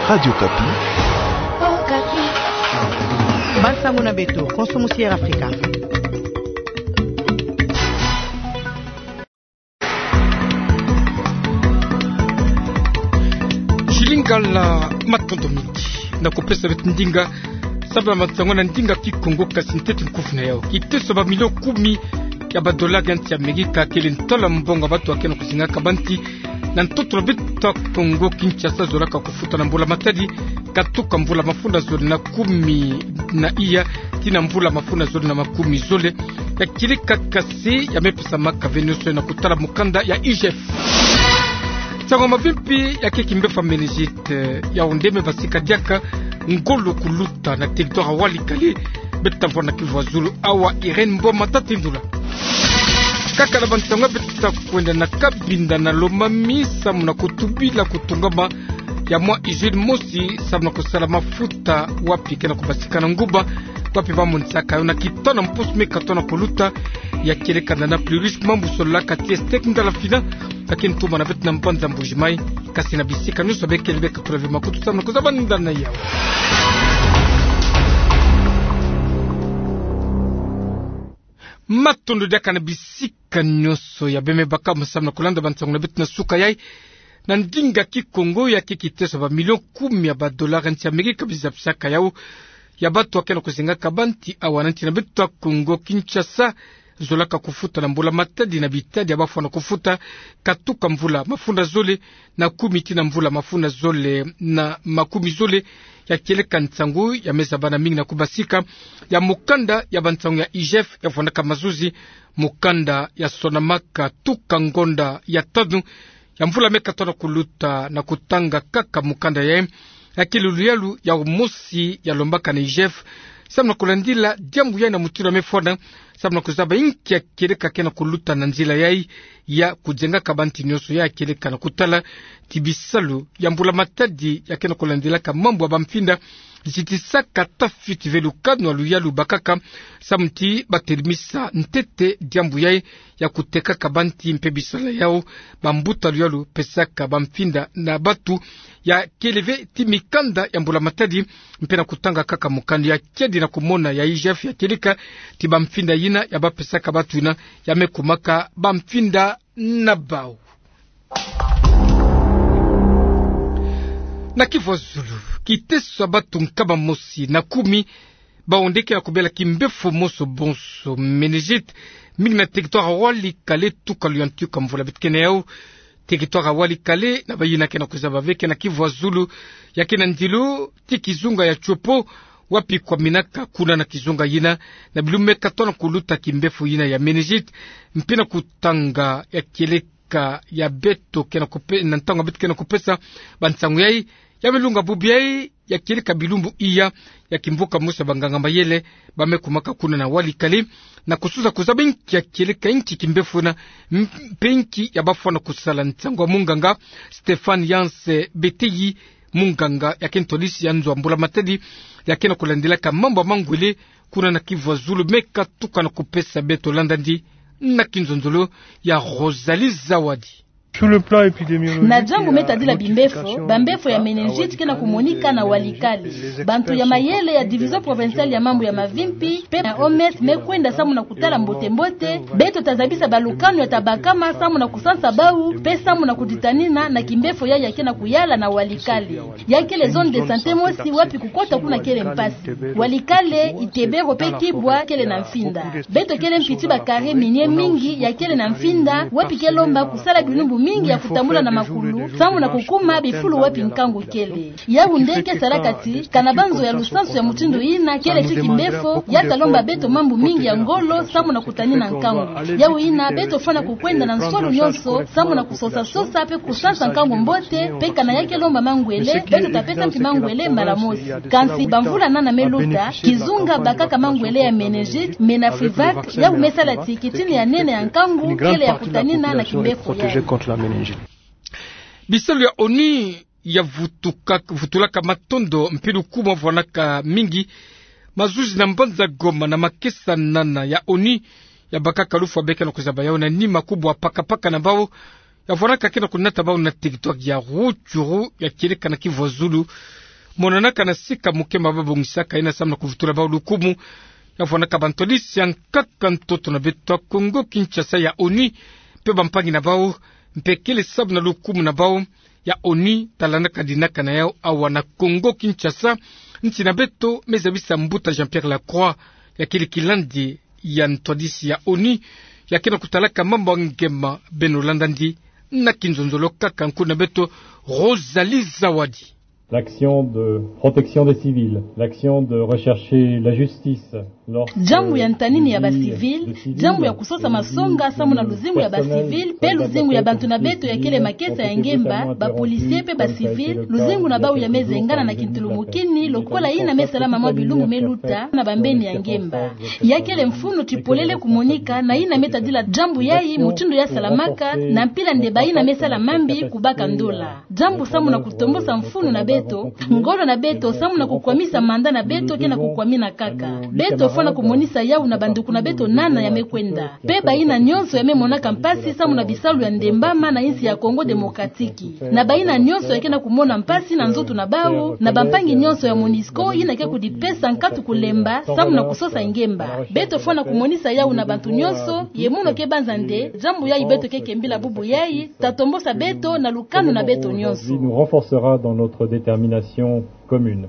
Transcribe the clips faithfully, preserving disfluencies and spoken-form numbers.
Radio Kapi. Oh, Kapi. Bansango na beto, Consommation Africa. Shilingala matondo miti na kopesa betu ndinga sabla matsango na ndinga kikongo kasinteti nkufu na yao kiteso ba milio kumi ya ba dola ganti ya Amerika kele ntola mbonga batu wakena kuzinga kabanti na ntoto bita Kongo Kinshasa zoraka kufuta na mbula matadi katuka mbula mafunda zole na kumi na iya tina mbula mafunda zole na makumi zole ya kilika kasi ya mepesa maka Venezuela na kutala mukanda ya I G F. Sango mavimpi ya kekimbefa menejite ya ondeme basika diaka ngolo kuluta na territoire Walikale beta vona Kivu Zulu awa Irene Mboma tatindula kaka na bantango beta kwenda na kabinda na loma misa muna kutubila kutungama ya mwa Ijil Mosi sabna kusala mafuta wapi kena kubasika na nguba wapi bamunsaka na kitona mposu mekatona kuluta ya keleka na plurish mambu sola katiestek ndala fina lakini tuma na betu na mpanza mbujimai kasi na bisika nusa beke libeka tulavi makutu sabna kuzaba ndana yao. Matondo daka na bisika nyoso ya beme baka msabna kulanda bantango na betu na suka yai na ndinga kikongo ya kikiteso ba milion kumi ya ba dolar nti Amerika bizapsaka yao ya batu wakena kuzinga kabanti awananti na betu wa Kongo Kinshasa zolaka kufuta na mbula matadi na bitadi ya bafu na kufuta katuka mvula mafunda zole na kumi tina mvula mafunda zole na makumi zole ya keleka ntangu ya meza bana mingi na kubasika ya mukanda ya bantangu ya I G F ya fondaka mazuzi mukanda ya sonamaka tuka ngonda ya tadu ya mvula meka tona kuluta na kutanga kaka mukanda ya ya kiluluyalu ya umosi ya lombaka na I G F samna kulandila diambu ya na mutira mefona samna kuzaba inki ya keleka kena kuluta na nzila yai ya kujenga kabanti nyoso ya keleka na kutala tibisalu ya mbula matadi ya kena kulandila ka mambu wa bamfinda zitisaka tafiti velu kadno aluyalu bakaka samti baterimisa ntete diambu yai ya kuteka kabanti mpebisala yao bambuta aluyalu pesaka bamfinda na batu ya keleve timikanda ya mbula matadi mpena kutanga kaka mukandi ya kedi na kumona ya I G F ya kelika tibamfinda yina ya bapesaka batu ina ya mekumaka bamfinda na bao. Na Kivu Zulu kiteso batu nkaba mosi na kumi baondeke na kubela kimbefu moso bonso menejit mingi na territoire Walikale tuka luyantuka mvula bitkene yao territoire Walikale na bayina kena kuzaba veke na Kivu Zulu ya kena ndilu tikizunga ya chopo wapi kwa minaka kuna na kizunga yina na bilume katona kuluta kimbefu yina ya menejit mpina kutanga ya keleka ya beto kena kupe na ntanga beto kena kupesa bansangu yai ya milunga bubiai ya keleka bilumbu iya ya kimvuka musa banganga mayele bamekumaka kuna na Walikale na kusuza kuzaba inki ya keleka inki kimbefu na mpenki ya bafona kusala ntangu wa munganga Stefan Yanse Beteyi munganga ya kentolisi ya nzo mbula matedi ya kena kulandila ka mambo mangwele kuna na Kivu Zulu meka tuka na kupesa beto landandi na kinzonzolo ya Rosalie Zawadi. Na jambu metadila bimbefo bambefo ya meningite kena kumonika na Walikale bantu ya mayele ya division provinciale ya mambo ya mavimpi pe na omes mekwenda samu na kutala mbote mbote beto tazabisa balukano ya tabakama samu na kusansa bau pe samu na kuditanina na kimbefo ya yakena kuyala na Walikale yakele zone de santé mosi wapi kukota kuna kele mpasi Walikale itebero pe kibwa kele na mfinda beto kele mpiti bakare minye mingi yakele na mfinda wapi kelomba kusala binumbu mingi ya kutamula na makulu samu na kukuma bifulu wapi nkangu kele ya undeke sarakati kanabanzo ya lusansu ya mutindo ina kele chiki mbefo ya talomba beto mambu mingi ya ngolo samu na kutanina nkangu ya uina beto fana kukwenda na nsolu nyonso samu na kusosa sosa pe kusansa nkangu mbote pe kana yake lomba mangwele beto tapesa mpi mangwele maramosi kansi bamvula nana meluta kizunga bakaka mangwele ya menejit mena frivat ya umesala tikitini ya nene ya nkangu kele ya kutanina na kimbefo ya bisalu ya oni ya vutuka vutulaka matondo mpilu kuma vonaka mingi mazuzi na mbanza Goma na makesa nana ya oni ya bakaka lufu wabeke na kuzaba yao na nima kubwa paka paka na bao ya vonaka kena kunata bao na territoire ya Rutshuru ya Kileka na Kivu Zulu monanaka na sika mukema babongisaka ina samna kuvutula bao lukumu ya vonaka bantolisi yankaka ntoto na beto Kongo Kinshasa ya Oni pe bampangi na bao mpekele sabu na lukumu na bao ya Oni talanaka dinaka na yao awa na Kongo Kinshasa nti na beto mezabisa mbuta Jean-Pierre Lacroix ya kili kilandi ya ntwadisi ya Oni ya kena kutalaka mambo ngema Benolanda ndi na kinzonzolo kaka nkuna beto Rosalie Zawadi. L'action de protection des civils, l'action de rechercher la justice. Jambu ya ntanini ya basivil, jambu ya kusosa masonga samu na luzingu ya basivil, pe luzingu ya bantu na beto ya kele makesa ya ngemba, ba polisie pe basivil, luzingu na bau ya meze ngana na kintulumukini, lokola ina mesala mama bilungu meluta na bambeni ya ngemba. Ya kele mfuno tripolele kumonika na ina metadila jambu yayi mutindo ya salamaka na mpila ndeba ina mesala mambi kubaka ndola. Jambu samu na kutombosa mfuno na beto, ngolo na beto samu na kukwamisa manda na beto kena kukwamina kaka. Beto fona kumonisa yau na banduku na beto nana ya mekwenda. Peba ina nyonso ya memona kampasi samu na bisalu ya ndembama na insi ya Kongo Demokratiki. Na baina nyonso ya kena kumona mpasi na nzoto na bao, na bampangi nyonso ya Monisco ina kia kudipesa nkatu kulemba samu na kusosa ngemba. Beto fona kumonisa yau na bantu nyonso, yemuno ke banzande, jambu yai beto keke mbila bubu yai, tatombosa beto na lukanu na beto nyonso. Nous renforcera dans notre détermination commune.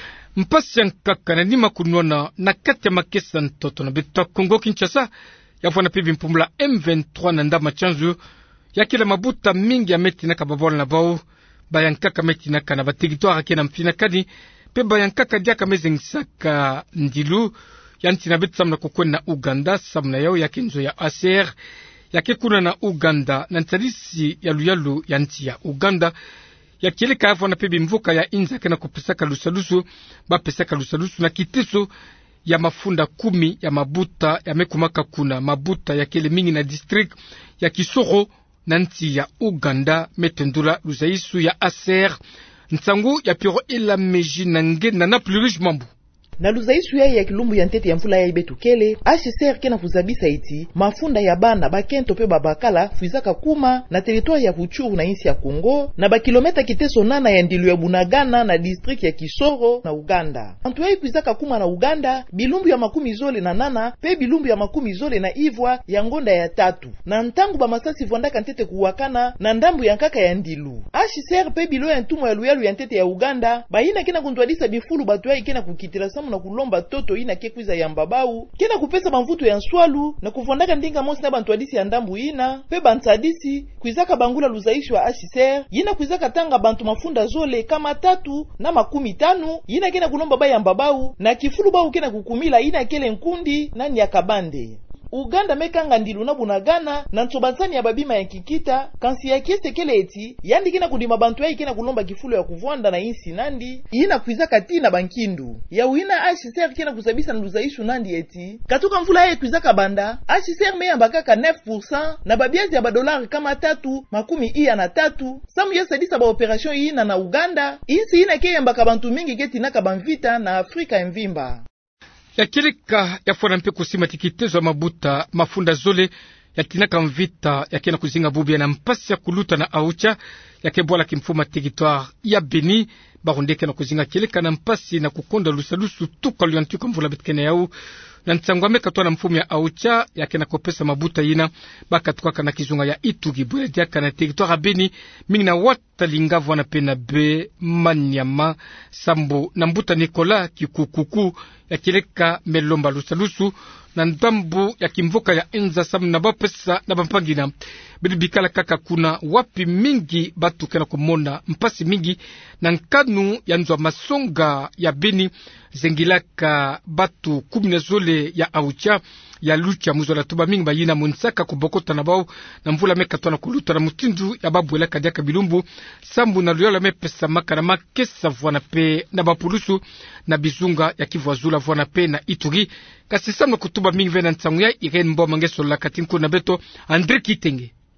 Mpasi yankaka na nima kunona na kati ya makesa ntoto na beto Kongo Kinshasa ya fwana pibi mpumula M vingt-trois na ndama chanzu ya kila mabuta mingi ya meti na kababola na bao bayankaka meti na kana bateritwara kena mfina kadi pe bayankaka diaka mezengisaka ndilu ya ntina beto samna kukwena Uganda samna yao ya kenzo ya A C R ya kekuna na Uganda na ntalisi ya luyalu ya nti ya Uganda ya Kileka ya fwana pebi mvuka ya inza kena kupesaka lusalusu ba pesaka lusalusu na kiteso ya mafunda kumi ya mabuta ya mekumaka kuna mabuta ya kele mingi na district ya Kisoro na nti ya Uganda metendula luzaisu ya A C R nsangu ya piro ila meji na nge na na plurish mambu na luzaisu ya ya kilumbu ya ntete ya mfula ya ibetu kele H C R kena kuzabisa iti mafunda ya bana bakento pe babakala fuizaka kuma na territoire ya Rutshuru na insi ya Kongo na bakilometa kiteso nana ya ndilu ya Bunagana na district ya Kisoro na Uganda. Antu ya fuizaka kuma na Uganda bilumbu ya makumi zole na nana pe bilumbu ya makumi zole na Ivwa ya ngonda ya tatu na ntangu ba masasi vondaka ntete kuwakana na ndambu ya nkaka ya ndilu. H C R pe bilo ya ntumo ya luyalu ya ntete ya Uganda baina kena kuntwadisa bifulu batu ya kena kukitila samu na kulomba toto ina kekwiza ya mbabau kena kupesa mamvuto ya nswalu na kuvondaka ndinga mosi na bantu adisi ya ndambu ina pe bantadisi kuizaka bangula luzaishu wa H C R yina kuizaka tanga bantu mafunda zole kama tatu na makumi tanu yina kena kulomba ba ya mbabau na kifulu bau kena kukumila ina kele nkundi na nyakabande. Uganda mekanga ndilu na Bunagana na ntsobanzani ya babima ya kikita kansi ya kieste kele eti yandi kina kundima bantu ya kina kulomba kifulo ya kuvwanda na insi nandi ina kuizaka tina bankindu ya uina H C R kina kusabisa na luzaishu nandi eti katuka mvula ya kuizaka banda H C R meyamba kaka neuf pourcent na babiazi ya badolari kama tatu makumi iya na tatu samu ya sadisa ba operation ina na Uganda insi ina keyamba kabantu mingi keti naka banvita na Afrika mvimba ya Kileka ya fwana mpe kusima tikitezo mabuta mafunda zole ya tinaka mvita ya kena kuzinga bubi na mpasi ya kuluta na aucha ya kebola kimfuma territoire ya Beni barondeke na kuzinga Kileka na mpasi na kukonda lusalusu tuka luyantuka mvula bitkene yau na nsangwame katwa na mfumu ya aucha ya kena kopesa mabuta yina baka tukaka na kizunga ya Itugi bwele diaka na territoire ya Beni mingi na wata lingavu wana pena be Manyama Sambo na mbuta Nikola kikukuku ya Kileka melomba lusalusu na ndambu ya kimvuka ya enza samu na bapesa na bampangina bidibikala kaka kuna wapi mingi batu kena kumona mpasi mingi na nkanu ya nzwa masonga ya Beni zengilaka batu kumi na zole ya aucha ya lucha muzola tuba mingi bayina munsaka kubokota na bao na mvula meka tona kuluta na mutindu ya babu elaka diaka bilumbu sambu na luyola mepesa maka na makesa vwana pe na bapulusu na bizunga ya Kivu Azula vwana pe na Ituri kasi samna kutuba mingi vena nsangu ya Irene Mboma ngeso la katinko na beto Andre Kitenge.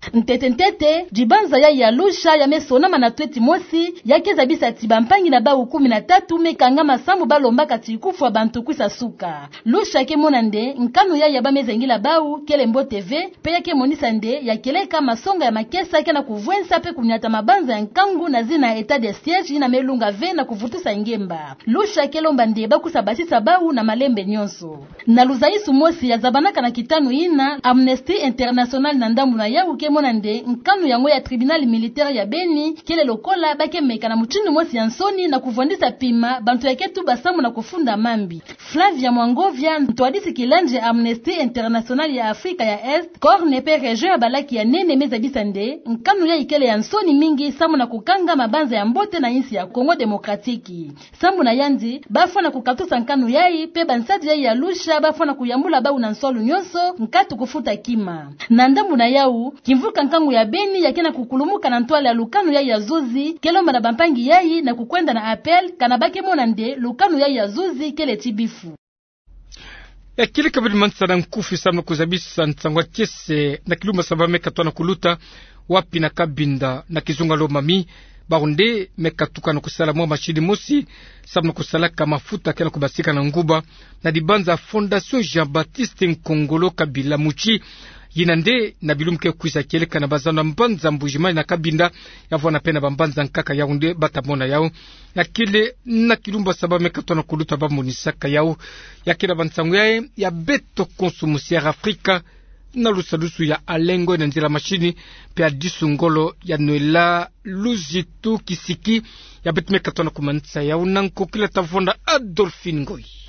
Ntete ntete jibanza ya ya lusha ya mesona manatweti mosi yake zabisa tibampangi na ba kumi na tatu mekanga masambu balomba kati kufwa bantu kwisa suka lusha ke monande nkanu ya ya bamezengila bau kele mbo T V pe yake monisa nde ya keleka masonga ya makesa yake na kuvwensa pe kunyata mabanza ya nkangu na zina etat de siège na melunga ve na kuvutusa ngemba lusha kelomba nde bakusa basisa bau na malembe nyonso na luzaisu mosi ya zabanaka na kitanu ina Amnesty International na ndambu na ya uke monande nkanu yango ya tribunal militaire ya Beni kele lokola bake meka na muchinu mosi ya nsoni na kuvondisa pima bantu yake tu basamu na kufunda mambi Flavia Mwangovia ntwadisi kilanje Amnesty International ya Afrika ya Est Corne pe region ya balaki ya nene mezabisa nde nkanu ya ikele ya nsoni mingi samu na kukanga mabanza ya mbote na insi ya Kongo Demokratiki samu na yandi bafo na kukatusa nkanu yai pe bansadi yai ya lusha bafo na kuyambula bau na nsolu nyonso nkatu kufuta kima na ndambu na yau kimvuka nkangu ya Beni yakena kukulumuka na ntwale ya lukanu yai ya zuzi kelomba na bampangi yai na kukwenda na apel kanabake monande lukanu yai ya zuzi kele tibifu ya kile kabili mansana nkufi sama kuzabisa nsangwa kese na kiluma saba meka na kuluta wapi na kabinda na kizunga lo mami baunde meka tuka na kusala mwa mashini mosi sama na kusala kama mafuta kena kubasika na nguba na dibanza Fondation Jean-Baptiste Nkongolo Kabila Muchi yinande na bilumke kuisa keleka na bazana mbanza mbujimani na kabinda yavona pena bambanza nkaka yaunde batamona yao ya kile na kilumba saba meka na kuluta ba munisaka yao ya kila bansangu yae ya beto konsumusiere Afrika na lusalusu ya alengo na nzira mashini pe adisungolo ya Noela Luzitu Kisiki ya betu meka na kumanisa yao nanko kila tavonda Adolphine Ngoi.